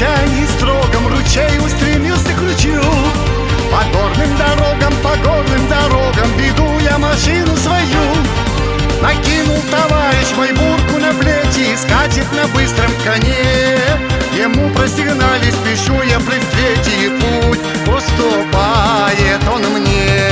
молчании строгом ручей устремился к ручью. По горным дорогам веду я машину свою. Накинул товарищ мой бурку на плечи и скачет на быстром коне. Ему просигнали, спешу я при встрече, и путь уступает он мне.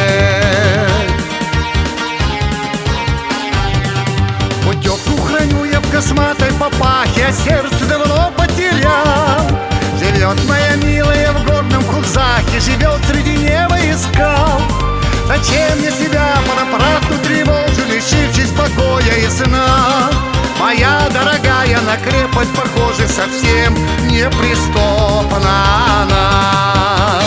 Путевку храню я в косматой папахе, а сердце давно потерял. Живет моя милая в горном Хузахе, живет среди неба и скал. Зачем мне себя понапрасну тревожу, лишившись покоя и сна? Моя дорогая, на крепость похожа, совсем неприступна она.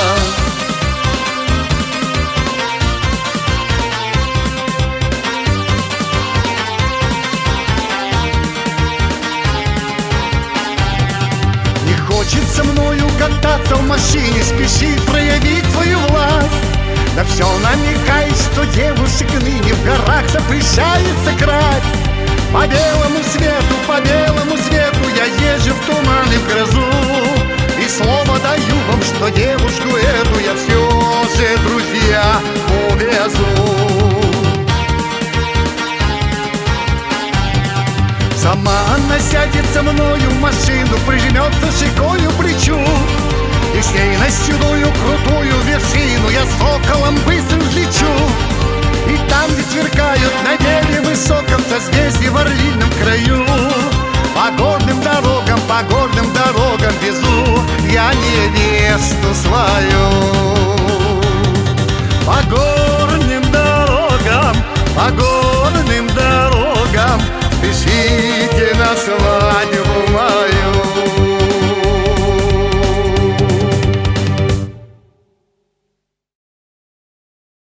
Не хочется мною кататься в машине, спешит проявить свою власть. Да все намекает, что девушек ныне в горах запрещается красть. По белому свету я езжу в туман и в грозу. И слово даю вам, что девушку эту я все же, друзья, увезу. Сама она сядет со мною в машину, прижмется щекою к плечу. И с ней на седую крутую вершину я соколом быстро взлечу. И там, где сверкают на небе высоком созвездии в орлином краю, по горным дорогам везу я невесту свою.